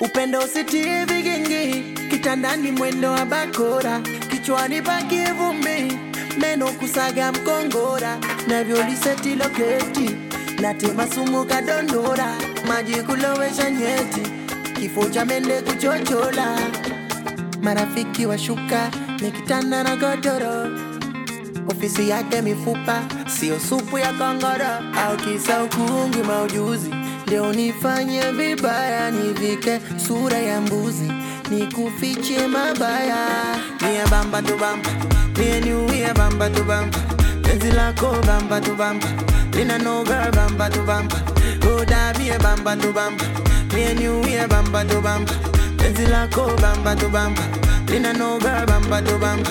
Upendo usitie vigingi, kitandani mwendo wa bakora, kichwani paki vumbi, meno kusaga mkongora, navyo liseti loketi, natema sumu kadondora, maji kulowesha nyeti, kifo cha mende kuchochola. Marafiki washuka, nikitanda na godoro, ofisi yake mifupa, sio supu ya kongoro, au kisa ukungi maujuzi, leo nifanye vibaya, nivike sura ya mbuzi, nikufiche mabaya. Mie bamba tu bamba, mie niuye bamba tu bamba, penzi lako bamba tu bamba, lina no girl bamba tu bamba, roda mie bamba tu bamba, mie niuye bamba tu bamba, penzi lako bamba tu bamba, lina no girl bamba tu bamba.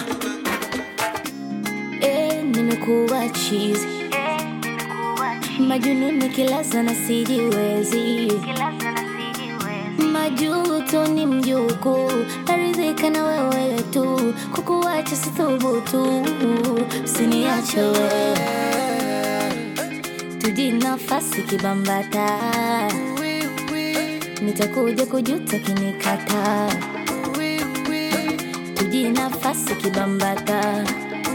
Nimekuwa cheesy, majununi kila sana sijiwezi, majuto ni mjuku, naridhika na wewe tu, kukuacha sithubutu, usiniache wewe, tuji nafasi kibambata, nitakuja kujuta kinikata, tuji nafasi kibambata,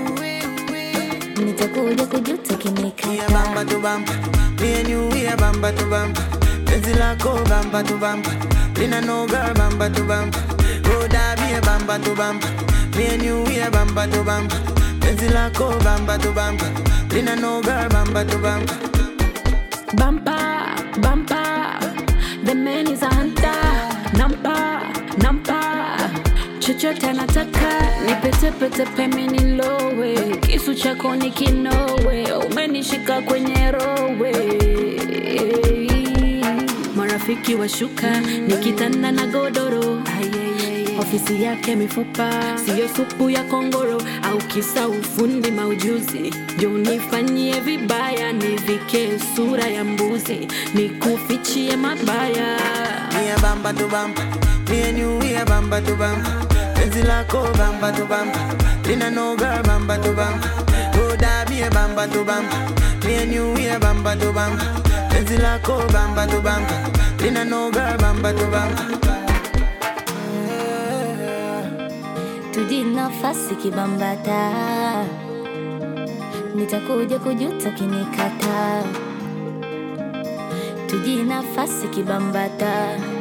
nitakuja kujuta kinikata. Mie bamba tu bamba, mie niuye bamba tu bamba, penzi lako bamba tu bamba, lina no girl bamba tu bamba, roda mie bamba tu bamba, mie niuye bamba tu bamba, penzi lako bamba tu bamba, lina no girl bamba tu bamba. Bamba, bamba, the man is a hunter. Nampa, nampa, chochote anataka, nipete peme nilowe, kisu chako ni kinowe, umenishika kwenye rowe. Marafiki washuka, nikitanda na godoro, ofisi yake mifupa, sio supu ya kongoro, au kisa ufundi maujuzi, jo nifanyie vibaya, nivike sura ya mbuzi, nikufichie mabaya. Mie bamba tu bamba, mie niuye bamba tu bamba, penzi lako bamba tu bamba, lina no girl bamba tu bamba, roda mie bamba tu bamba, mie niuye bamba tu bamba, penzi lako bamba tu bamba, lina no girl bamba tu bamba. Tuji nafasi kibambata, nitakuja kujuta kinikata, tuji nafasi kibambata.